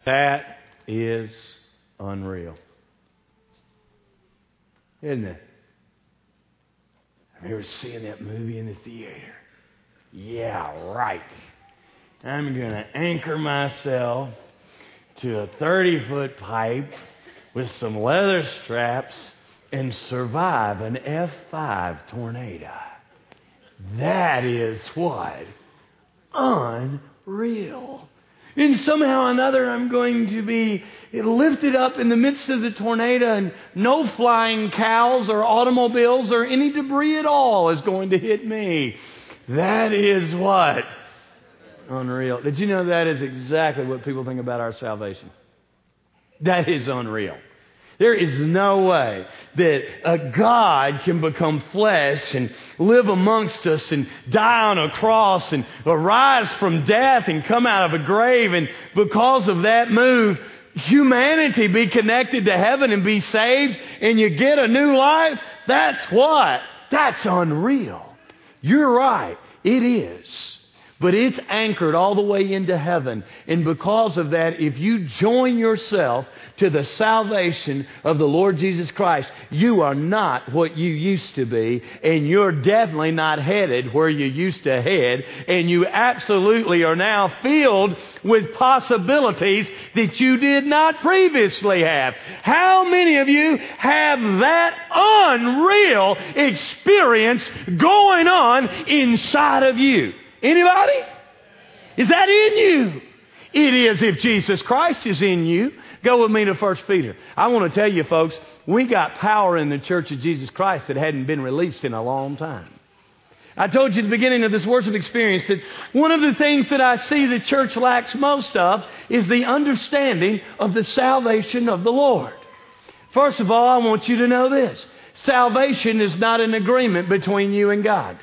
That is unreal. Isn't it? I remember seeing that movie in the theater. Yeah, right. I'm going to anchor myself to a 30-foot pipe with some leather straps and survive an F5 tornado. That is what? Unreal. And somehow or another I'm going to be lifted up in the midst of the tornado, and no flying cows or automobiles or any debris at all is going to hit me. That is what? Unreal. Did you know that is exactly what people think about our salvation? That is unreal. There is no way that a God can become flesh and live amongst us and die on a cross and arise from death and come out of a grave, and because of that move, humanity be connected to heaven and be saved, and you get a new life. That's what? That's unreal. You're right. It is. But it's anchored all the way into heaven. And because of that, if you join yourself to the salvation of the Lord Jesus Christ, you are not what you used to be. And you're definitely not headed where you used to head. And you absolutely are now filled with possibilities that you did not previously have. How many of you have that unreal experience going on inside of you? Anybody? Is that in you? It is if Jesus Christ is in you. Go with me to 1 Peter. I want to tell you, folks, we got power in the Church of Jesus Christ that hadn't been released in a long time. I told you at the beginning of this worship experience that one of the things that I see the church lacks most of is the understanding of the salvation of the Lord. First of all, I want you to know this. Salvation is not an agreement between you and God.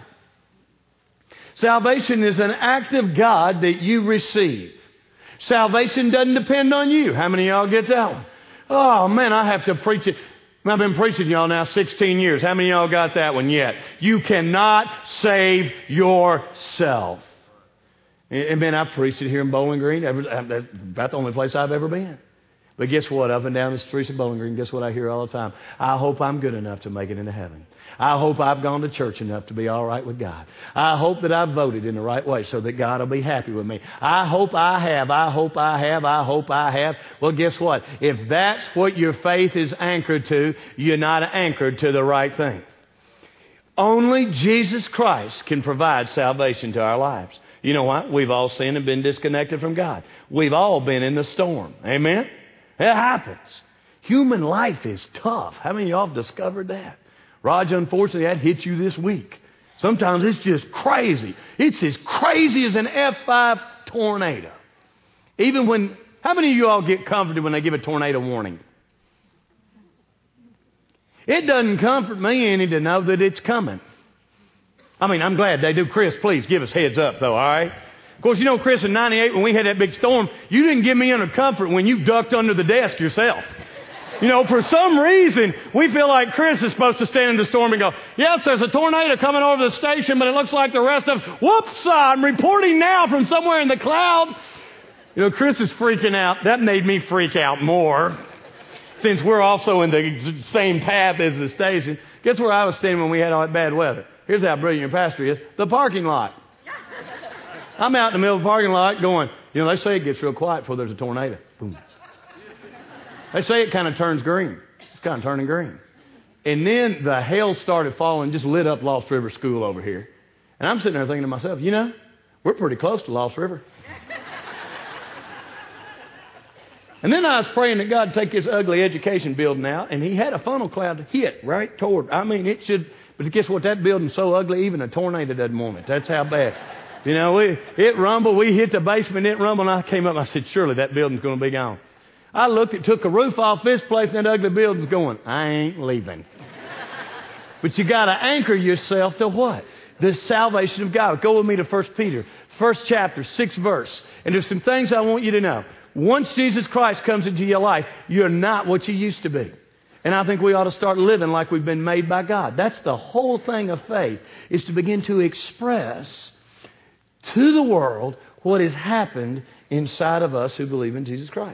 Salvation is an act of God that you receive. Salvation doesn't depend on you. How many of y'all get that one? Oh, man, I have to preach it. I've been preaching y'all now 16 years. How many of y'all got that one yet? You cannot save yourself. And man, I've preached it here in Bowling Green. That's about the only place I've ever been. But guess what? Up and down the streets of Bowling Green, guess what I hear all the time? I hope I'm good enough to make it into heaven. I hope I've gone to church enough to be all right with God. I hope that I've voted in the right way so that God will be happy with me. I hope I have. Well, guess what? If that's what your faith is anchored to, you're not anchored to the right thing. Only Jesus Christ can provide salvation to our lives. You know what? We've all sinned and been disconnected from God. We've all been in the storm. Amen? It happens. Human life is tough. How many of y'all have discovered that? Raj, unfortunately, that hit you this week. Sometimes it's just crazy. It's as crazy as an F5 tornado. How many of you all get comforted when they give a tornado warning? It doesn't comfort me any to know that it's coming. I mean, I'm glad they do. Chris, please give us heads up, though, all right? Of course, you know, Chris, in 98, when we had that big storm, you didn't give me any comfort when you ducked under the desk yourself. You know, for some reason, we feel like Chris is supposed to stand in the storm and go, yes, there's a tornado coming over the station, but it looks like the rest of, whoops, I'm reporting now from somewhere in the cloud. You know, Chris is freaking out. That made me freak out more, since we're also in the same path as the station. Guess where I was standing when we had all that bad weather? Here's how brilliant your pastor is. The parking lot. I'm out in the middle of the parking lot going, you know, they say it gets real quiet before there's a tornado. Boom. They say it kind of turns green. It's kind of turning green. And then the hail started falling, just lit up Lost River School over here. And I'm sitting there thinking to myself, you know, we're pretty close to Lost River. And then I was praying that God would take this ugly education building out, and he had a funnel cloud hit right toward. I mean, it should, but guess what? That building's so ugly, even a tornado doesn't want it. That's how bad. You know, it rumbled. We hit the basement, it rumbled, and I came up and I said, surely that building's going to be gone. I looked, it took a roof off this place, and that ugly building's going, I ain't leaving. But you got to anchor yourself to what? The salvation of God. Go with me to 1 Peter, 1st chapter, 6th verse. And there's some things I want you to know. Once Jesus Christ comes into your life, you're not what you used to be. And I think we ought to start living like we've been made by God. That's the whole thing of faith, is to begin to express to the world what has happened inside of us who believe in Jesus Christ.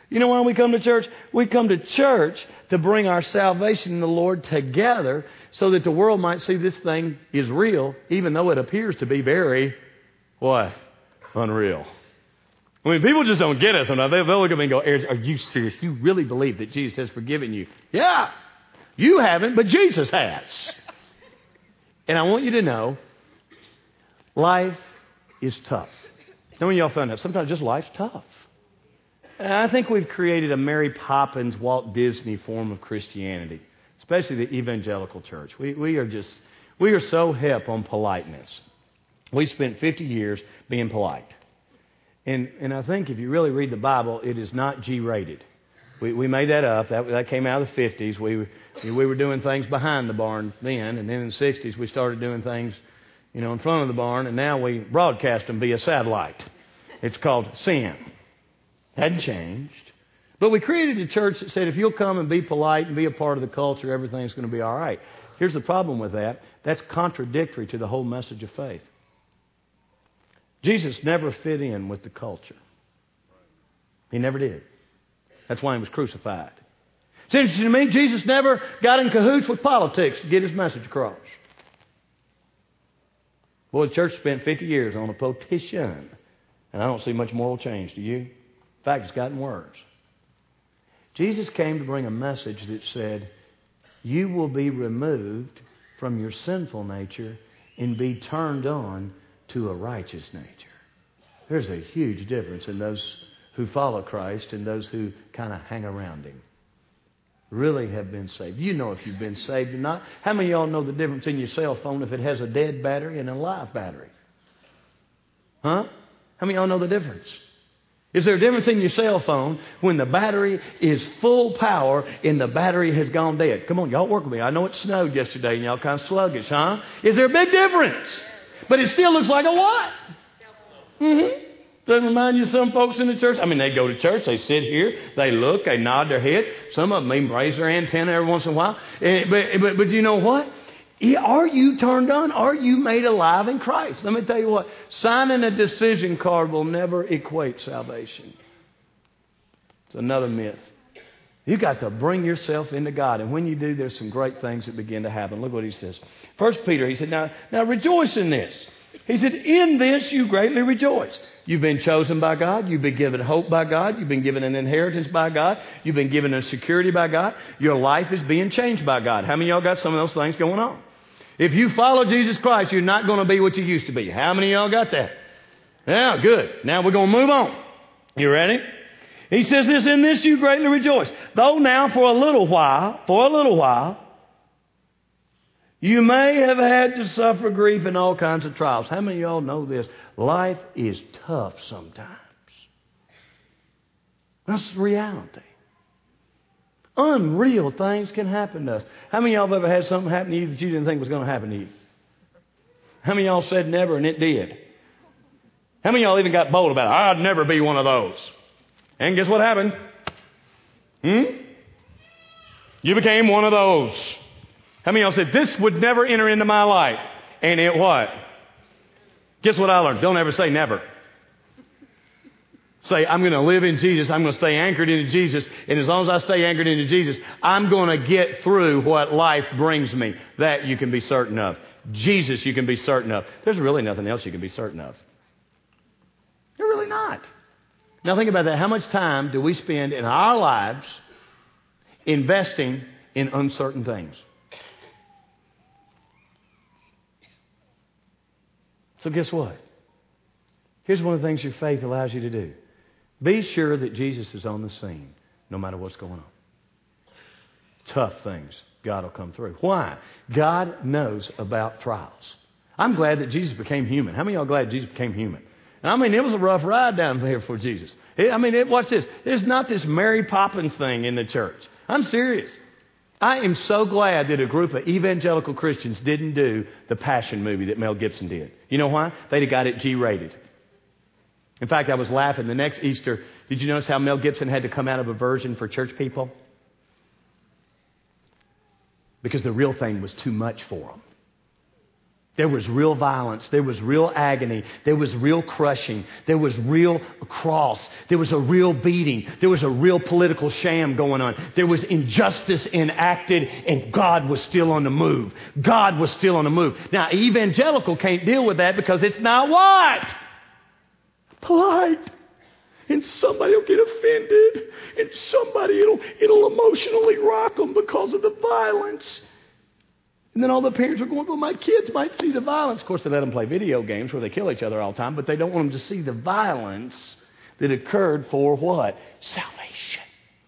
You know why we come to church? We come to church to bring our salvation in the Lord together so that the world might see this thing is real, even though it appears to be very, what? Unreal. I mean, people just don't get it sometimes. They'll look at me and go, are you serious? You really believe that Jesus has forgiven you? Yeah. You haven't, but Jesus has. And I want you to know, life is tough. Now, when y'all found out, sometimes just life's tough. And I think we've created a Mary Poppins, Walt Disney form of Christianity, especially the evangelical church. We are so hip on politeness. We spent 50 years being polite. And I think if you really read the Bible, it is not G-rated. We made that up. That came out of the 50s. We were doing things behind the barn then, and then in the 60s we started doing things, in front of the barn, and now we broadcast them via satellite. It's called sin. Hadn't changed. But we created a church that said if you'll come and be polite and be a part of the culture, everything's going to be all right. Here's the problem with that. That's contradictory to the whole message of faith. Jesus never fit in with the culture. He never did. That's why he was crucified. It's interesting to me, Jesus never got in cahoots with politics to get his message across. Boy, the church spent 50 years on a petition, and I don't see much moral change, do you? In fact, it's gotten worse. Jesus came to bring a message that said, you will be removed from your sinful nature and be turned on to a righteous nature. There's a huge difference in those who follow Christ and those who kind of hang around him. Really have been saved. You know if you've been saved or not. How many of y'all know the difference in your cell phone if it has a dead battery and a live battery? Huh? How many of y'all know the difference? Is there a difference in your cell phone when the battery is full power and the battery has gone dead? Come on, y'all work with me. I know it snowed yesterday and y'all kind of sluggish, huh? Is there a big difference? But it still looks like a what? Mm-hmm. Doesn't remind you of some folks in the church? I mean, they go to church, they sit here, they look, they nod their head. Some of them even raise their antenna every once in a while. But you know what? Are you turned on? Are you made alive in Christ? Let me tell you what. Signing a decision card will never equate salvation. It's another myth. You've got to bring yourself into God. And when you do, there's some great things that begin to happen. Look what he says. 1 Peter, he said, now rejoice in this. He said, in this you greatly rejoice. You've been chosen by God. You've been given hope by God. You've been given an inheritance by God. You've been given a security by God. Your life is being changed by God. How many of y'all got some of those things going on? If you follow Jesus Christ, you're not going to be what you used to be. How many of y'all got that? Yeah, good. Now we're going to move on. You ready? He says this, in this you greatly rejoice. Though now for a little while, you may have had to suffer grief in all kinds of trials. How many of y'all know this? Life is tough sometimes. That's the reality. Unreal things can happen to us. How many of y'all have ever had something happen to you that you didn't think was going to happen to you? How many of y'all said never and it did? How many of y'all even got bold about it? I'd never be one of those. And guess what happened? You became one of those. How many of y'all said, this would never enter into my life? And it what? Guess what I learned? Don't ever say never. Say, I'm going to live in Jesus. I'm going to stay anchored into Jesus. And as long as I stay anchored into Jesus, I'm going to get through what life brings me. That you can be certain of. Jesus you can be certain of. There's really nothing else you can be certain of. You're really not. Now think about that. How much time do we spend in our lives investing in uncertain things? So guess what? Here's one of the things your faith allows you to do. Be sure that Jesus is on the scene no matter what's going on. Tough things, God will come through. Why? God knows about trials. I'm glad that Jesus became human. How many of y'all glad Jesus became human? And I mean, it was a rough ride down there for Jesus. Watch this. There's not this Mary Poppins thing in the church. I'm serious. I am so glad that a group of evangelical Christians didn't do the Passion movie that Mel Gibson did. You know why? They'd have got it G-rated. In fact, I was laughing. The next Easter, did you notice how Mel Gibson had to come out of a version for church people? Because the real thing was too much for them. There was real violence. There was real agony. There was real crushing. There was real cross. There was a real beating. There was a real political sham going on. There was injustice enacted, and God was still on the move. God was still on the move. Now, evangelical can't deal with that because it's not what? Polite. And somebody will get offended. And somebody, it'll emotionally rock them because of the violence. And then all the parents are going, well, my kids might see the violence. Of course, they let them play video games where they kill each other all the time, but they don't want them to see the violence that occurred for what? Salvation.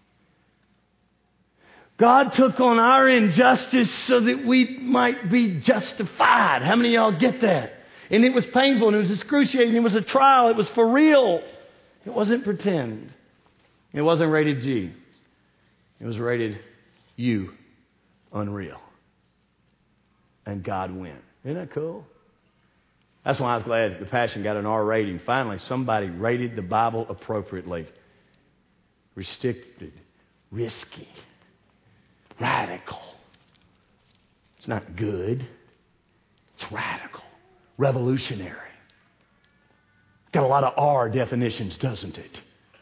God took on our injustice so that we might be justified. How many of y'all get that? And it was painful, and it was excruciating. It was a trial. It was for real. It wasn't pretend. It wasn't rated G. It was rated U, unreal. And God went. Isn't that cool? That's why I was glad the Passion got an R rating. Finally, somebody rated the Bible appropriately. Restricted, risky, radical. It's not good. It's radical, revolutionary. Got a lot of R definitions, doesn't it?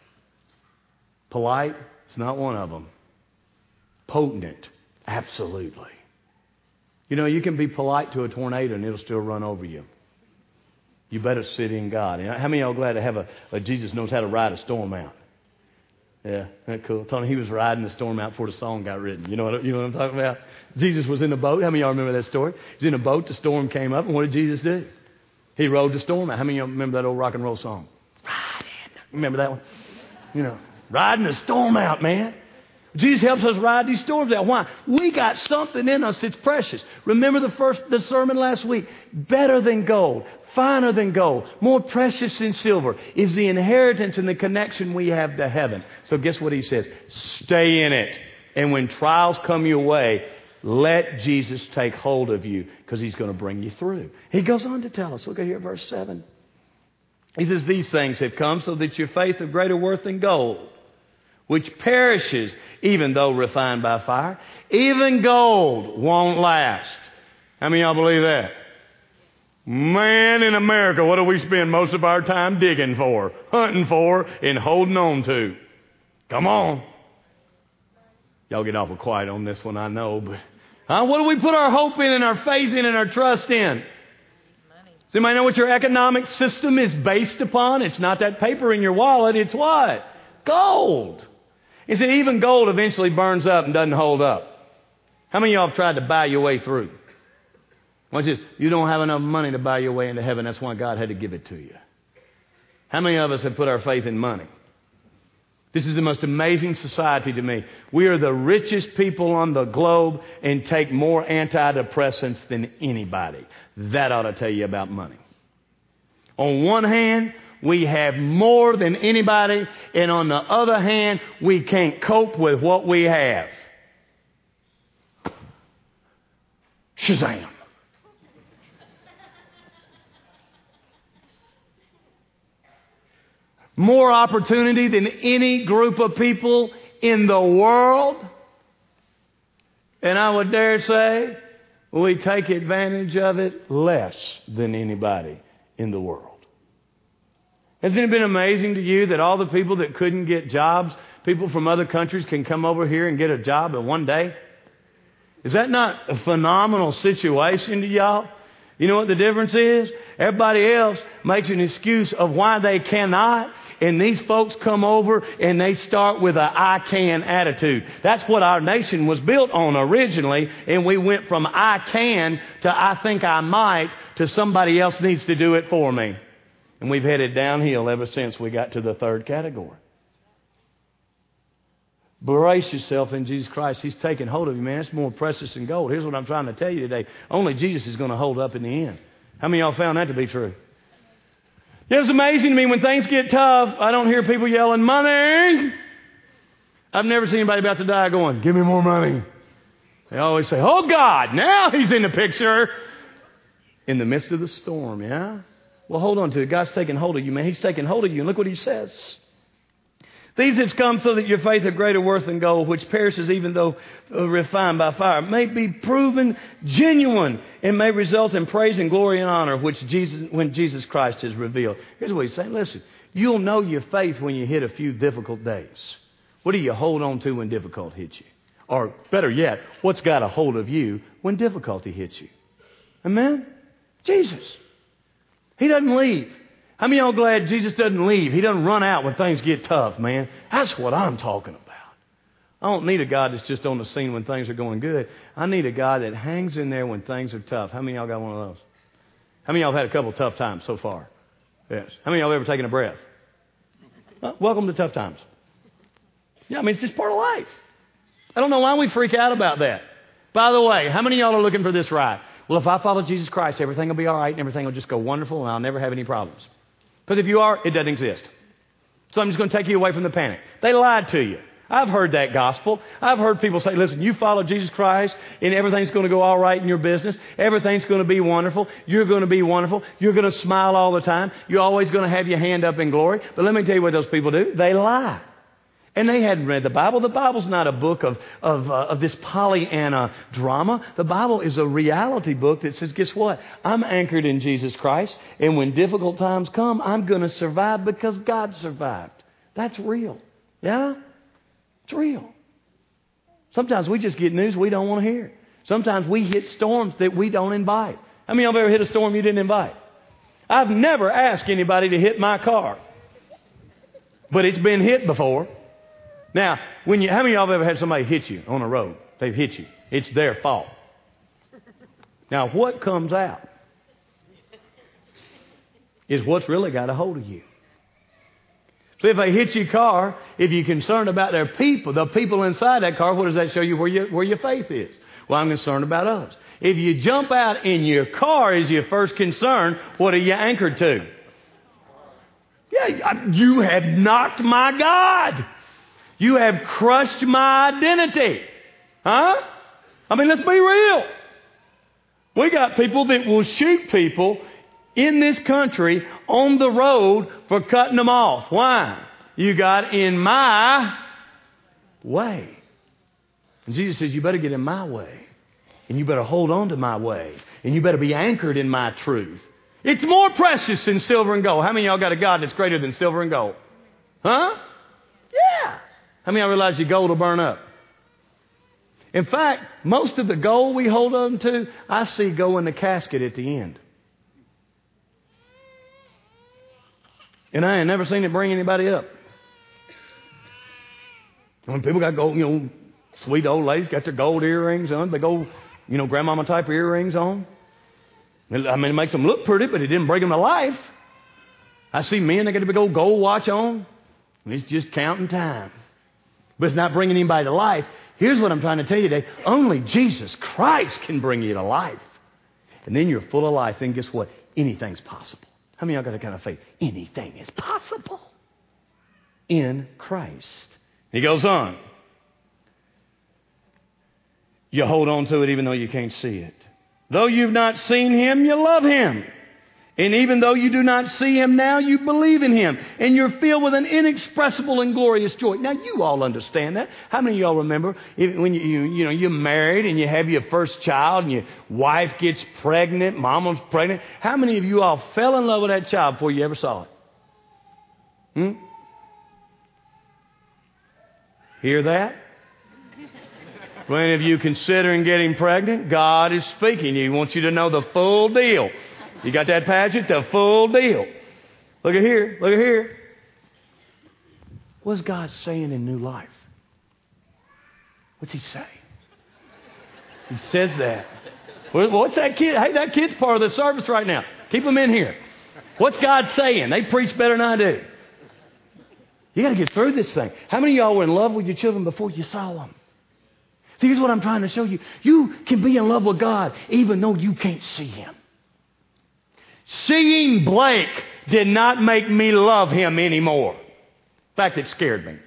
Polite, it's not one of them. Potent, absolutely. You know, you can be polite to a tornado and it'll still run over you. You better sit in God. How many of y'all glad to have a Jesus knows how to ride a storm out? Yeah, isn't that cool? Tony, he was riding the storm out before the song got written. You know what I'm talking about? Jesus was in a boat. How many of y'all remember that story? He was in a boat, the storm came up, and what did Jesus do? He rode the storm out. How many of y'all remember that old rock and roll song? Riding. Remember that one? You know, riding the storm out, man. Jesus helps us ride these storms out. Why? We got something in us that's precious. Remember the sermon last week? Better than gold, finer than gold, more precious than silver is the inheritance and the connection we have to heaven. So guess what he says? Stay in it. And when trials come your way, let Jesus take hold of you because he's going to bring you through. He goes on to tell us. Look at here, verse 7. He says, these things have come so that your faith of greater worth than gold, which perishes even though refined by fire. Even gold won't last. How many of y'all believe that? Man, in America, what do we spend most of our time digging for, hunting for, and holding on to? Come on. Y'all get awful quiet on this one, I know, but what do we put our hope in and our faith in and our trust in? Money. Does anybody know what your economic system is based upon? It's not that paper in your wallet, it's what? Gold. He said even gold eventually burns up and doesn't hold up. How many of y'all have tried to buy your way through? Watch this. You don't have enough money to buy your way into heaven. That's why God had to give it to you. How many of us have put our faith in money? This is the most amazing society to me. We are the richest people on the globe and take more antidepressants than anybody. That ought to tell you about money. On one hand, we have more than anybody, and on the other hand, we can't cope with what we have. Shazam! More opportunity than any group of people in the world. And I would dare say, we take advantage of it less than anybody in the world. Hasn't it been amazing to you that all the people that couldn't get jobs, people from other countries can come over here and get a job in one day? Is that not a phenomenal situation to y'all? You know what the difference is? Everybody else makes an excuse of why they cannot. And these folks come over and they start with a I can attitude. That's what our nation was built on originally. And we went from I can to I think I might to somebody else needs to do it for me. And we've headed downhill ever since we got to the third category. Brace yourself in Jesus Christ. He's taking hold of you, man. It's more precious than gold. Here's what I'm trying to tell you today. Only Jesus is going to hold up in the end. How many of y'all found that to be true? It's amazing to me when things get tough, I don't hear people yelling, money. I've never seen anybody about to die going, give me more money. They always say, oh God, now he's in the picture. In the midst of the storm, yeah? Well, hold on to it. God's taking hold of you, man. He's taking hold of you. And look what he says. These have come so that your faith of greater worth than gold, which perishes even though refined by fire, may be proven genuine and may result in praise and glory and honor, when Jesus Christ is revealed. Here's what he's saying. Listen, you'll know your faith when you hit a few difficult days. What do you hold on to when difficulty hits you? Or better yet, what's got a hold of you when difficulty hits you? Amen? Jesus. He doesn't leave. How many of y'all glad Jesus doesn't leave? He doesn't run out when things get tough, man. That's what I'm talking about. I don't need a God that's just on the scene when things are going good. I need a God that hangs in there when things are tough. How many of y'all got one of those? How many of y'all have had a couple of tough times so far? Yes. How many of y'all have ever taken a breath? Well, welcome to tough times. Yeah, I mean, it's just part of life. I don't know why we freak out about that. By the way, how many of y'all are looking for this ride? Well, if I follow Jesus Christ, everything will be all right and everything will just go wonderful and I'll never have any problems. Because if you are, it doesn't exist. So I'm just going to take you away from the panic. They lied to you. I've heard that gospel. I've heard people say, listen, you follow Jesus Christ and everything's going to go all right in your business. Everything's going to be wonderful. You're going to be wonderful. You're going to smile all the time. You're always going to have your hand up in glory. But let me tell you what those people do. They lie. And they hadn't read the Bible. The Bible's not a book of this Pollyanna drama. The Bible is a reality book that says, guess what? I'm anchored in Jesus Christ. And when difficult times come, I'm going to survive because God survived. That's real. Yeah? It's real. Sometimes we just get news we don't want to hear. Sometimes we hit storms that we don't invite. How many of y'all ever hit a storm you didn't invite? I've never asked anybody to hit my car. But it's been hit before. Now, how many of y'all have ever had somebody hit you on the road? They've hit you. It's their fault. Now, what comes out is what's really got a hold of you. So if they hit your car, if you're concerned about the people inside that car, what does that show you where your faith is? Well, I'm concerned about others. If you jump out and your car is your first concern, what are you anchored to? Yeah, you have knocked my God. You have crushed my identity. Huh? I mean, let's be real. We got people that will shoot people in this country on the road for cutting them off. Why? You got in my way. And Jesus says, you better get in my way. And you better hold on to my way. And you better be anchored in my truth. It's more precious than silver and gold. How many of y'all got a God that's greater than silver and gold? Huh? Yeah. How many of y'all realize your gold will burn up? In fact, most of the gold we hold on to, I see go in the casket at the end. And I ain't never seen it bring anybody up. When people got gold, sweet old ladies got their gold earrings on, big old, grandmama type earrings on. I mean, it makes them look pretty, but it didn't bring them to life. I see men that got a big old gold watch on, and it's just counting time. But it's not bringing anybody to life. Here's what I'm trying to tell you today. Only Jesus Christ can bring you to life. And then you're full of life. Then guess what? Anything's possible. How many of y'all got that kind of faith? Anything is possible in Christ. He goes on. You hold on to it even though you can't see it. Though you've not seen Him, you love Him. And even though you do not see Him now, you believe in Him. And you're filled with an inexpressible and glorious joy. Now, you all understand that. How many of y'all remember when you're married and you have your first child and your wife gets pregnant, mama's pregnant? How many of you all fell in love with that child before you ever saw it? Hear that? When of you considering getting pregnant, God is speaking. He wants you to know the full deal. You got that pageant? The full deal. Look at here. Look at here. What's God saying in new life? What's He say? He says that. What's that kid? Hey, that kid's part of the service right now. Keep them in here. What's God saying? They preach better than I do. You got to get through this thing. How many of y'all were in love with your children before you saw them? See, here's what I'm trying to show you. You can be in love with God even though you can't see Him. Seeing Blake did not make me love him anymore. In fact, it scared me.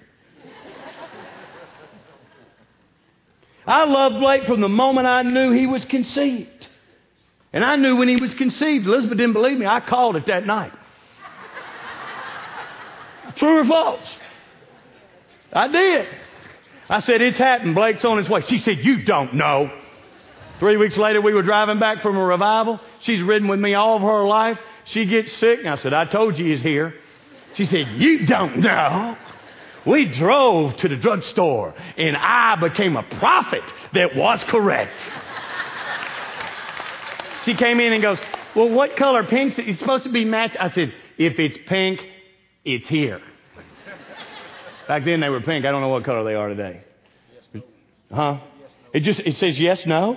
I loved Blake from the moment I knew he was conceived. And I knew when he was conceived. Elizabeth didn't believe me. I called it that night. True or false? I did. I said, it's happened. Blake's on his way. She said, you don't know. 3 weeks later, we were driving back from a revival. She's ridden with me all of her life. She gets sick. And I said, I told you he's here. She said, you don't know. We drove to the drugstore, and I became a prophet that was correct. She came in and goes, well, what color pink? It's supposed to be matched. I said, if it's pink, it's here. Back then they were pink. I don't know what color they are today. Yes, no. Huh? Yes, no. It says yes, no?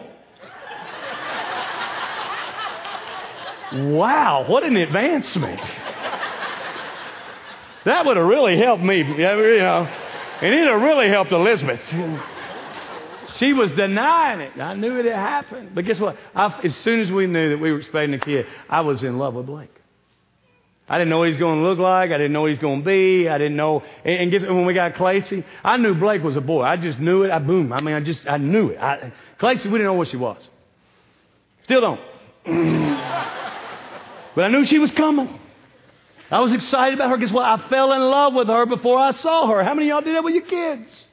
Wow, what an advancement. That would have really helped me, you know, and it would have really helped Elizabeth. She was denying it. I knew it had happened. But guess what? As soon as we knew that we were expecting a kid, I was in love with Blake. I didn't know what he was going to look like. I didn't know what he was going to be. I didn't know. And guess what? When we got Claycy, I knew Blake was a boy. I just knew it. I knew it. Claycy, we didn't know what she was. Still don't. But I knew she was coming. I was excited about her. Guess what? I fell in love with her before I saw her. How many of y'all did that with your kids?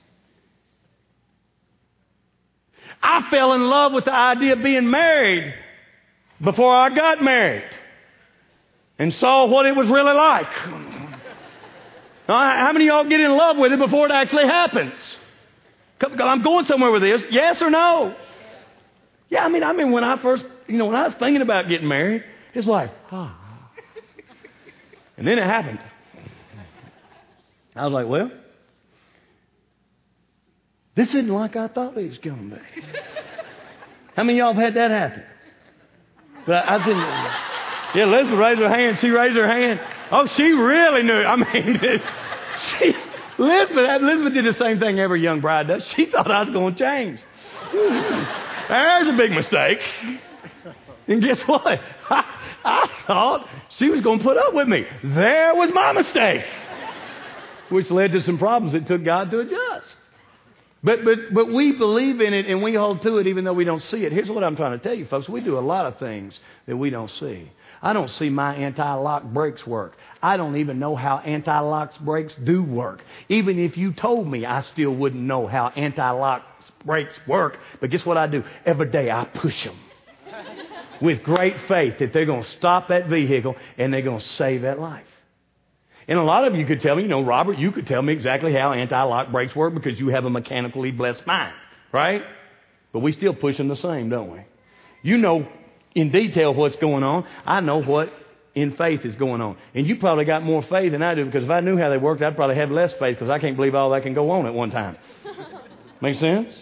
I fell in love with the idea of being married before I got married and saw what it was really like. How many of y'all get in love with it before it actually happens? I'm going somewhere with this. Yes or no? Yeah, I mean, when I first, when I was thinking about getting married, it's like, And then it happened. I was like, well, this isn't like I thought it was going to be. How many of y'all have had that happen? But I said, yeah, Elizabeth raised her hand. She raised her hand. Oh, she really knew. I mean, Elizabeth did the same thing every young bride does. She thought I was going to change. There's a big mistake. And guess what? I thought she was going to put up with me. There was my mistake. Which led to some problems it took God to adjust. But we believe in it and we hold to it even though we don't see it. Here's what I'm trying to tell you, folks. We do a lot of things that we don't see. I don't see my anti-lock brakes work. I don't even know how anti-lock brakes do work. Even if you told me, I still wouldn't know how anti-lock brakes work. But guess what I do? Every day I push them with great faith that they're going to stop that vehicle and they're going to save that life. And a lot of you could tell me, Robert, you could tell me exactly how anti-lock brakes work because you have a mechanically blessed mind, right? But we still push them the same, don't we? You know in detail what's going on. I know what in faith is going on. And you probably got more faith than I do because if I knew how they worked, I'd probably have less faith because I can't believe all that can go on at one time. Make sense?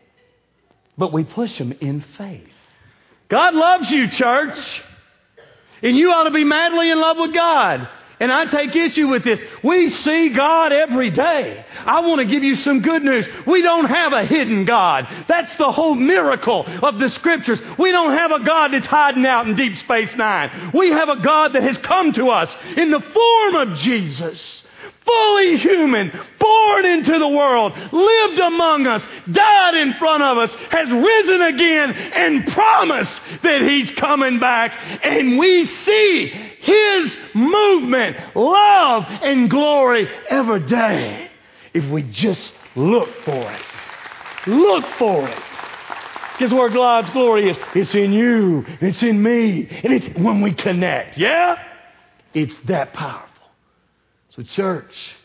But we push them in faith. God loves you, church. And you ought to be madly in love with God. And I take issue with this. We see God every day. I want to give you some good news. We don't have a hidden God. That's the whole miracle of the Scriptures. We don't have a God that's hiding out in Deep Space Nine. We have a God that has come to us in the form of Jesus. Fully human, born into the world, lived among us, died in front of us, has risen again, and promised that He's coming back. And we see His movement, love, and glory every day if we just look for it. Look for it. Guess where God's glory is? It's in you. It's in me. And it's when we connect. Yeah? It's that powerful. So church,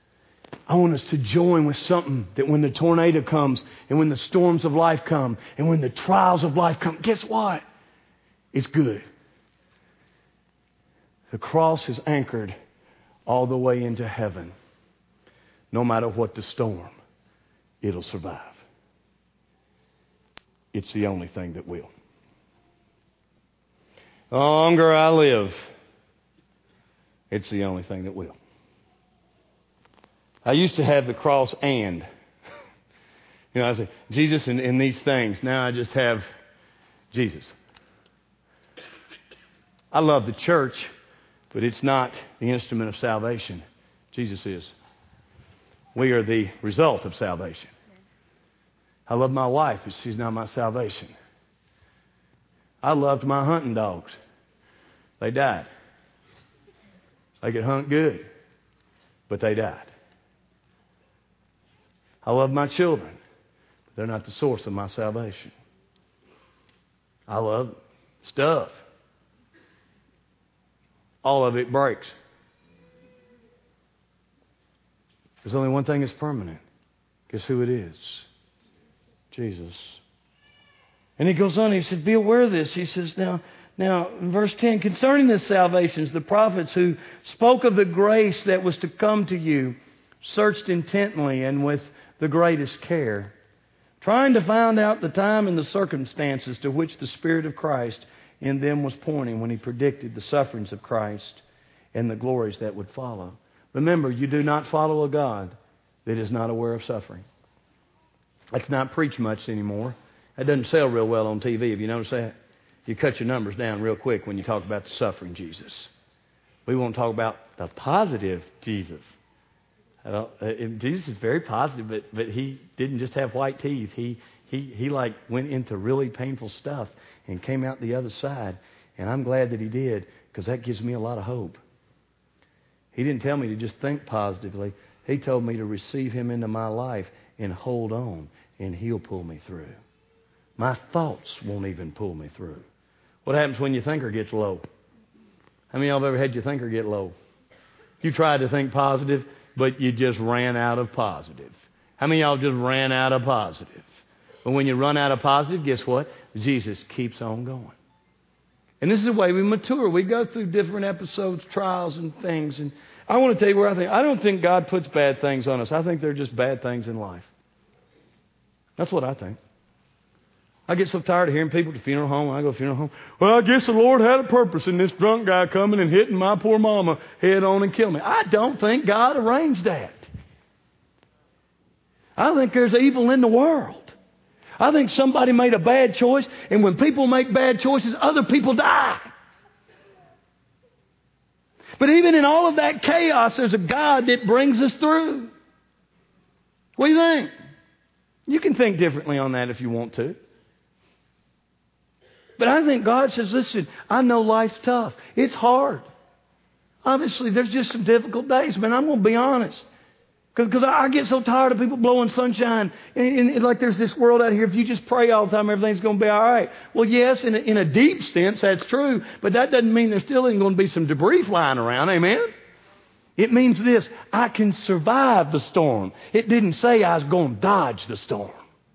I want us to join with something that when the tornado comes and when the storms of life come and when the trials of life come, guess what? It's good. The cross is anchored all the way into heaven. No matter what the storm, it'll survive. It's the only thing that will. The longer I live, it's the only thing that will. I used to have the cross and. I say, Jesus and these things. Now I just have Jesus. I love the church, but it's not the instrument of salvation. Jesus is. We are the result of salvation. I love my wife, but she's not my salvation. I loved my hunting dogs. They died. They could hunt good, but they died. I love my children, but they're not the source of my salvation. I love stuff. All of it breaks. There's only one thing that's permanent. Guess who it is? Jesus. And he goes on, he said, be aware of this. He says, now, in verse 10, concerning the salvations, the prophets who spoke of the grace that was to come to you searched intently and with the greatest care, trying to find out the time and the circumstances to which the Spirit of Christ in them was pointing when He predicted the sufferings of Christ and the glories that would follow. Remember, you do not follow a God that is not aware of suffering. That's not preached much anymore. That doesn't sell real well on TV. Have you noticed that? You cut your numbers down real quick when you talk about the suffering Jesus. We won't talk about the positive Jesus. Jesus is very positive, but He didn't just have white teeth. He like went into really painful stuff and came out the other side. And I'm glad that He did, because that gives me a lot of hope. He didn't tell me to just think positively. He told me to receive Him into my life and hold on, and He'll pull me through. My thoughts won't even pull me through. What happens when your thinker gets low? How many of y'all have ever had your thinker get low? You tried to think positive, but you just ran out of positive. How many of y'all just ran out of positive? But when you run out of positive, guess what? Jesus keeps on going. And this is the way we mature. We go through different episodes, trials and things. And I want to tell you where I don't think God puts bad things on us. I think they're just bad things in life. That's what I think. I get so tired of hearing people at the funeral home. When I go to the funeral home, well, I guess the Lord had a purpose in this drunk guy coming and hitting my poor mama head on and killing me. I don't think God arranged that. I think there's evil in the world. I think somebody made a bad choice, and when people make bad choices, other people die. But even in all of that chaos, there's a God that brings us through. What do you think? You can think differently on that if you want to. But I think God says, listen, I know life's tough. It's hard. Obviously, there's just some difficult days, man. I'm going to be honest. Because I get so tired of people blowing sunshine. And like there's this world out here, if you just pray all the time, everything's going to be all right. Well, yes, in a deep sense, that's true. But that doesn't mean there still ain't going to be some debris flying around. Amen? It means this: I can survive the storm. It didn't say I was going to dodge the storm.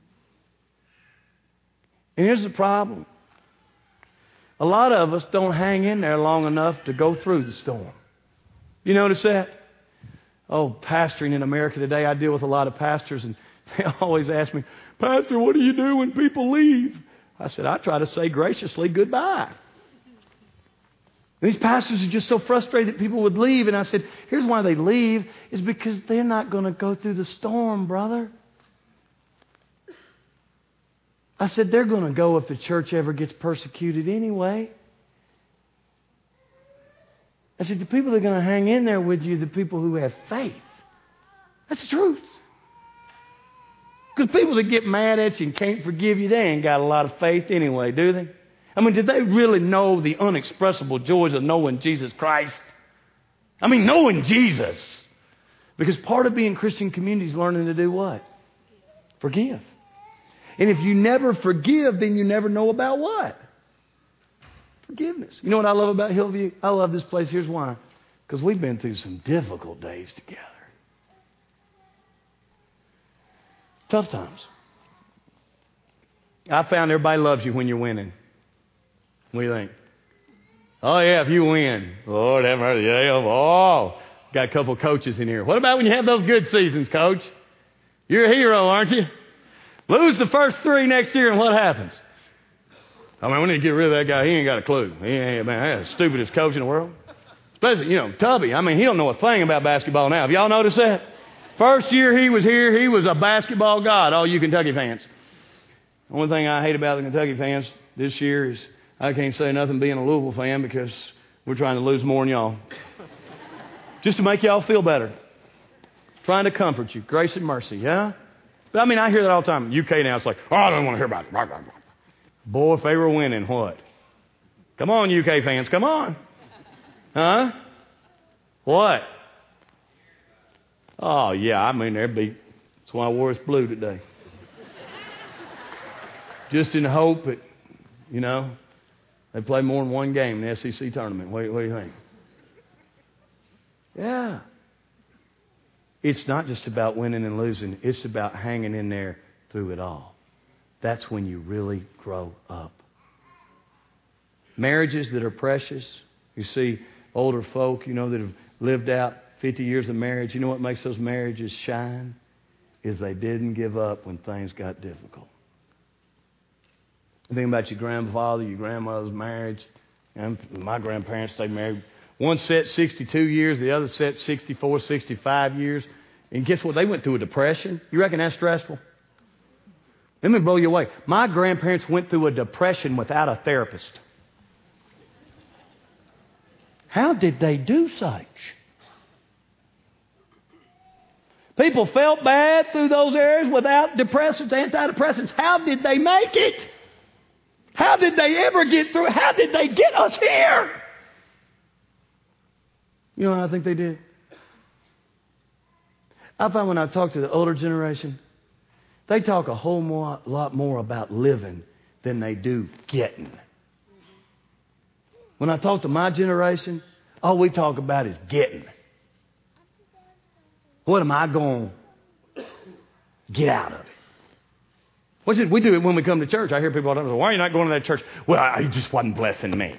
And here's the problem. A lot of us don't hang in there long enough to go through the storm. You notice that? Oh, pastoring in America today, I deal with a lot of pastors, and they always ask me, Pastor, what do you do when people leave? I said, I try to say graciously goodbye. These pastors are just so frustrated that people would leave. And I said, here's why they leave, is because they're not going to go through the storm, brother. I said, they're going to go if the church ever gets persecuted anyway. I said, the people that are going to hang in there with you are the people who have faith. That's the truth. Because people that get mad at you and can't forgive you, they ain't got a lot of faith anyway, do they? I mean, did they really know the unexpressible joys of knowing Jesus Christ? I mean, knowing Jesus. Because part of being Christian community is learning to do what? Forgive. And if you never forgive, then you never know about what? Forgiveness. You know what I love about Hillview? I love this place. Here's why. Because we've been through some difficult days together. Tough times. I found everybody loves you when you're winning. What do you think? Oh, yeah, if you win. Lord have mercy. Yeah, oh, got a couple of coaches in here. What about when you have those good seasons, Coach? You're a hero, aren't you? Lose the first 3 next year, and what happens? I mean, we need to get rid of that guy. He ain't got a clue. He ain't, man, that's the stupidest coach in the world. Especially, Tubby. I mean, he don't know a thing about basketball now. Have y'all noticed that? First year he was here, he was a basketball god. All you Kentucky fans. The only thing I hate about the Kentucky fans this year is I can't say nothing being a Louisville fan because we're trying to lose more than y'all. Just to make y'all feel better. Trying to comfort you. Grace and mercy, yeah? But I mean, I hear that all the time. UK now, it's like, oh, I don't want to hear about it. Boy, if they were winning, what? Come on, UK fans, come on. Huh? What? Oh, yeah, I mean, there'd be That's why I wore this blue today. Just in the hope that, they play more than one game in the SEC tournament. What do you think? Yeah. It's not just about winning and losing. It's about hanging in there through it all. That's when you really grow up. Marriages that are precious. You see older folk, that have lived out 50 years of marriage. You know what makes those marriages shine? Is they didn't give up when things got difficult. Think about your grandfather, your grandmother's marriage. My grandparents stayed married. One set 62 years, the other set 64, 65 years. And guess what? They went through a depression. You reckon that's stressful? Let me blow you away. My grandparents went through a depression without a therapist. How did they do such? People felt bad through those areas without depressants, antidepressants. How did they make it? How did they ever get through? How did they get us here? You know what I think they did? I find when I talk to the older generation, they talk a lot more about living than they do getting. When I talk to my generation, all we talk about is getting. What am I going to get out of it? We do it when we come to church. I hear people all the time say, why are you not going to that church? Well, he just wasn't blessing me.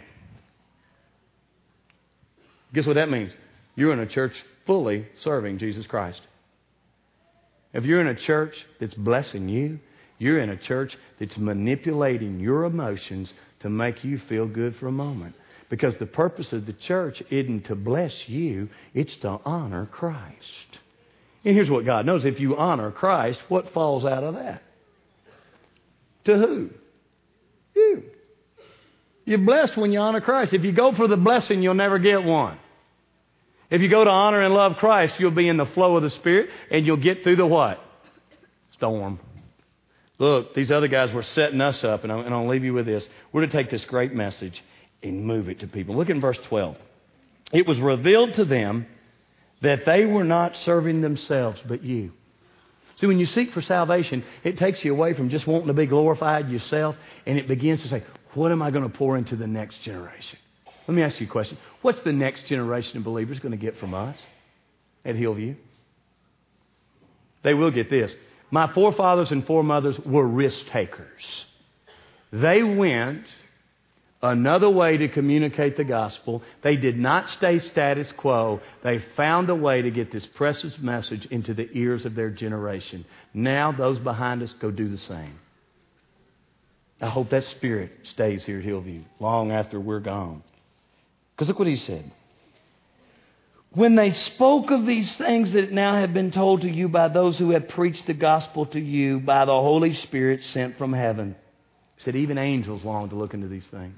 Guess what that means? You're in a church fully serving Jesus Christ. If you're in a church that's blessing you, you're in a church that's manipulating your emotions to make you feel good for a moment. Because the purpose of the church isn't to bless you, it's to honor Christ. And here's what God knows. If you honor Christ, what falls out of that? To who? You. You're blessed when you honor Christ. If you go for the blessing, you'll never get one. If you go to honor and love Christ, you'll be in the flow of the Spirit and you'll get through the what? Storm. Look, these other guys were setting us up, and I'll leave you with this. We're to take this great message and move it to people. Look in verse 12. It was revealed to them that they were not serving themselves, but you. See, when you seek for salvation, it takes you away from just wanting to be glorified yourself, and it begins to say, what am I going to pour into the next generation? Let me ask you a question. What's the next generation of believers going to get from us at Hillview? They will get this. My forefathers and foremothers were risk takers. They went another way to communicate the gospel. They did not stay status quo. They found a way to get this precious message into the ears of their generation. Now those behind us go do the same. I hope that spirit stays here at Hillview long after we're gone. Because look what he said. When they spoke of these things that now have been told to you by those who have preached the gospel to you by the Holy Spirit sent from heaven. He said even angels long to look into these things.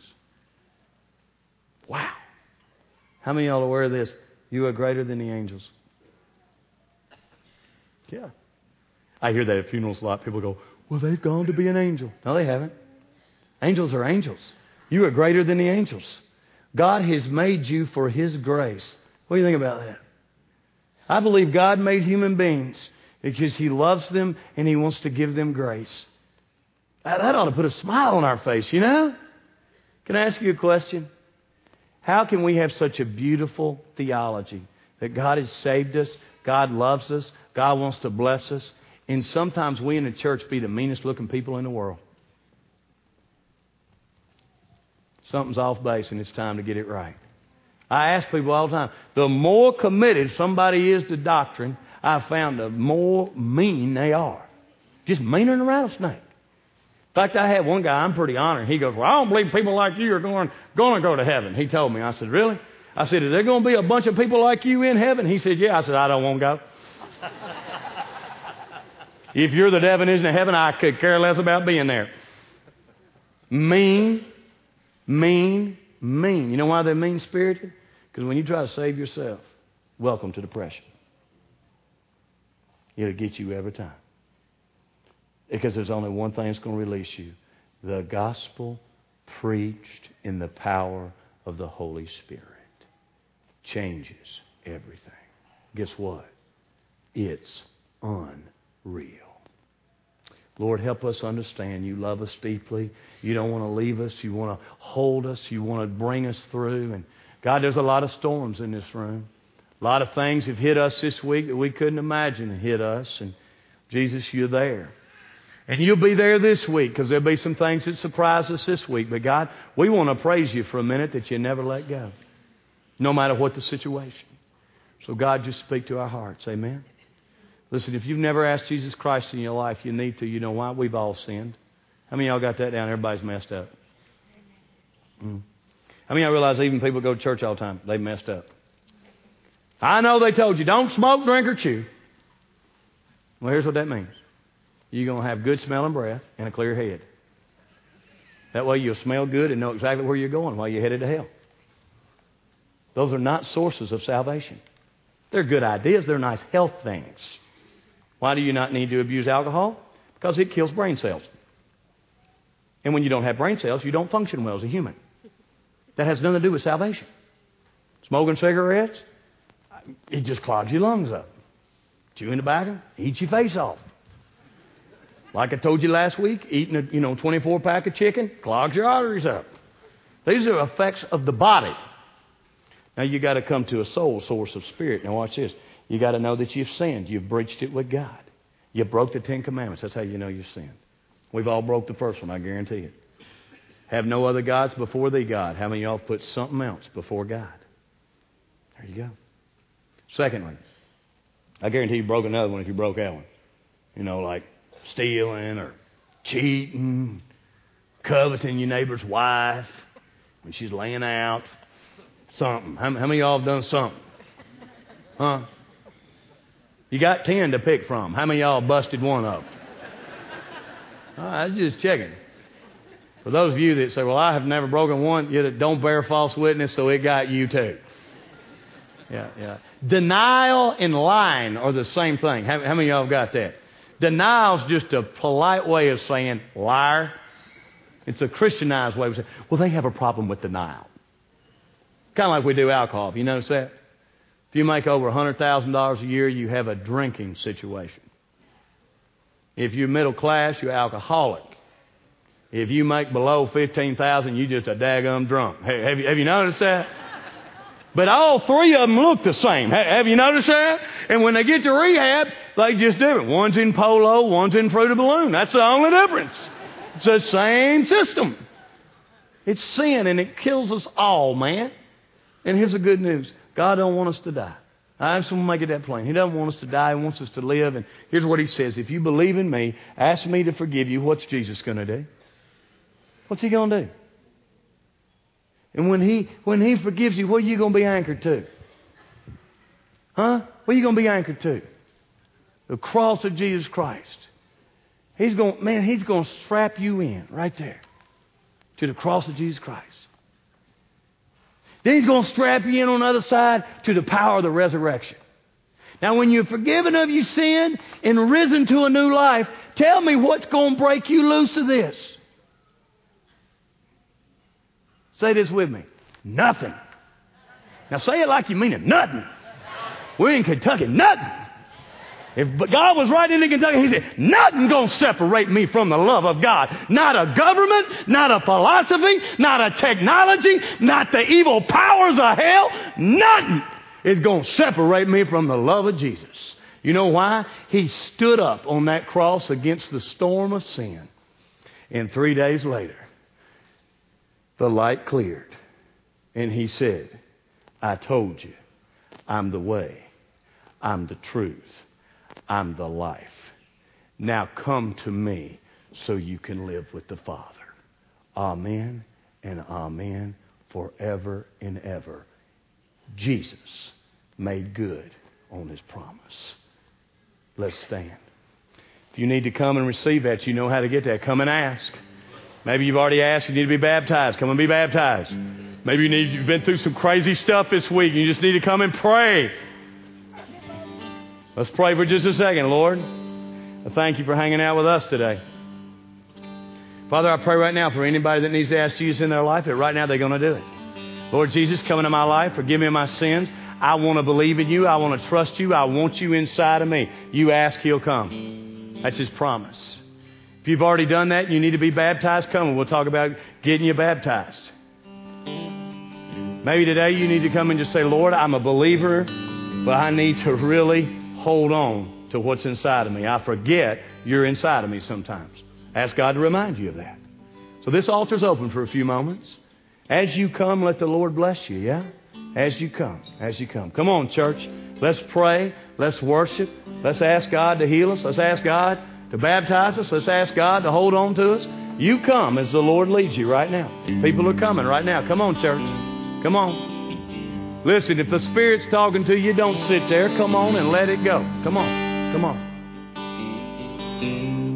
Wow. How many of y'all are aware of this? You are greater than the angels. Yeah. I hear that at funerals a lot. People go, well, they've gone to be an angel. No, they haven't. Angels are angels. You are greater than the angels. God has made you for His grace. What do you think about that? I believe God made human beings because He loves them and He wants to give them grace. That ought to put a smile on our face, you know? Can I ask you a question? How can we have such a beautiful theology that God has saved us, God loves us, God wants to bless us, and sometimes we in the church be the meanest looking people in the world? Something's off base and it's time to get it right. I ask people all the time, the more committed somebody is to doctrine, I've found the more mean they are. Just meaner than a rattlesnake. In fact, I had one guy, I'm pretty honored. He goes, well, I don't believe people like you are going to go to heaven. He told me. I said, really? I said, is there going to be a bunch of people like you in heaven? He said, yeah. I said, I don't want to go. If you're the definition of heaven, I could care less about being there. Mean. You know why they're mean-spirited? Because when you try to save yourself, welcome to depression. It'll get you every time. Because there's only one thing that's going to release you. The gospel preached in the power of the Holy Spirit changes everything. Guess what? It's unbelievable. real. Lord, help us understand you love us deeply. You don't want to leave us. You want to hold us. You want to bring us through. And God, there's a lot of storms in this room. A lot of things have hit us this week that we couldn't imagine hit us. And Jesus, you're there. And you'll be there this week because there'll be some things that surprise us this week. But God, we want to praise you for a minute that you never let go, no matter what the situation. So God, just speak to our hearts. Amen. Listen, if you've never asked Jesus Christ in your life, you need to. You know why? We've all sinned. How many of y'all got that down? Everybody's messed up. How many of y'all realize even people go to church all the time, they've messed up? I know they told you, don't smoke, drink, or chew. Well, here's what that means. You're going to have good smelling breath and a clear head. That way you'll smell good and know exactly where you're going while you're headed to hell. Those are not sources of salvation. They're good ideas. They're nice health things. Why do you not need to abuse alcohol? Because it kills brain cells. And when you don't have brain cells, you don't function well as a human. That has nothing to do with salvation. Smoking cigarettes, it just clogs your lungs up. Chewing tobacco, eats your face off. Like I told you last week, eating a 24-pack of chicken clogs your arteries up. These are effects of the body. Now you got to come to a soul source of spirit. Now watch this. You got to know that you've sinned. You've breached it with God. You broke the 10 Commandments. That's how you know you've sinned. We've all broke the first one, I guarantee it. Have no other gods before thee, God. How many of y'all put something else before God? There you go. Secondly, I guarantee you broke another one if you broke that one. Like stealing or cheating, coveting your neighbor's wife when she's laying out. Something. How many of y'all have done something? Huh? You got 10 to pick from. How many of y'all busted one up? I was just checking. For those of you that say, well, I have never broken one, you don't bear false witness, so it got you too. Yeah. Denial and lying are the same thing. How many of y'all have got that? Denial's just a polite way of saying liar. It's a Christianized way of saying, well, they have a problem with denial. Kind of like we do alcohol. Have you noticed that? If you make over $100,000 a year, you have a drinking situation. If you're middle class, you're alcoholic. If you make below $15,000, you're just a daggum drunk. Have you noticed that? But all three of them look the same. Have you noticed that? And when they get to rehab, they just different. One's in Polo, one's in Fruit of Balloon. That's the only difference. It's the same system. It's sin, and it kills us all, man. And here's the good news. God don't want us to die. I just want to make it that plain. He doesn't want us to die. He wants us to live. And here's what He says. If you believe in me, ask me to forgive you. What's Jesus going to do? What's He going to do? And when He forgives you, what are you going to be anchored to? Huh? What are you going to be anchored to? The cross of Jesus Christ. He's going to strap you in right there to the cross of Jesus Christ. Then He's going to strap you in on the other side to the power of the resurrection. Now, when you're forgiven of your sin and risen to a new life, tell me what's going to break you loose of this. Say this with me. Nothing. Now say it like you mean it. Nothing. We're in Kentucky. Nothing. If God was right in Kentucky, He said, nothing going to separate me from the love of God. Not a government, not a philosophy, not a technology, not the evil powers of hell. Nothing is going to separate me from the love of Jesus. You know why? He stood up on that cross against the storm of sin. And 3 days later, the light cleared. And He said, I told you, I'm the way, I'm the truth, I'm the life. Now come to me so you can live with the Father. Amen and amen forever and ever. Jesus made good on His promise. Let's stand. If you need to come and receive that, you know how to get that. Come and ask. Maybe you've already asked, you need to be baptized. Come and be baptized. Maybe you've been through some crazy stuff this week and you just need to come and pray. Let's pray for just a second, Lord. I thank you for hanging out with us today. Father, I pray right now for anybody that needs to ask Jesus in their life, that right now they're going to do it. Lord Jesus, come into my life. Forgive me of my sins. I want to believe in you. I want to trust you. I want you inside of me. You ask, He'll come. That's His promise. If you've already done that, you need to be baptized, come and we'll talk about getting you baptized. Maybe today you need to come and just say, Lord, I'm a believer, but I need to really hold on to what's inside of me. I forget you're inside of me sometimes. Ask God to remind you of that. So this altar's open for a few moments. As you come, let the Lord bless you, yeah? As you come, as you come. Come on, church. Let's pray. Let's worship. Let's ask God to heal us. Let's ask God to baptize us. Let's ask God to hold on to us. You come as the Lord leads you right now. People are coming right now. Come on, church. Come on. Listen, if the Spirit's talking to you, don't sit there. Come on and let it go. Come on. Come on.